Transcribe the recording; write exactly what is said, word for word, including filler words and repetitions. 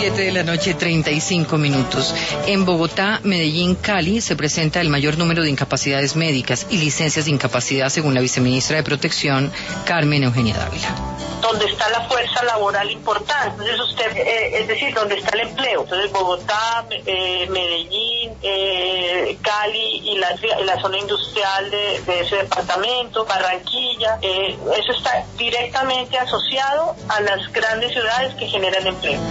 Siete de la noche, treinta y cinco minutos. En Bogotá, Medellín, Cali se presenta el mayor número de incapacidades médicas y licencias de incapacidad según la viceministra de Protección, Carmen Eugenia Dávila. Donde está la fuerza laboral importante, entonces usted, eh, es decir, donde está el empleo. Entonces Bogotá, eh, Medellín, eh, Cali y la, la zona industrial de, de ese departamento, Barranquilla, eh, eso está directamente asociado a las grandes ciudades que generan empleo.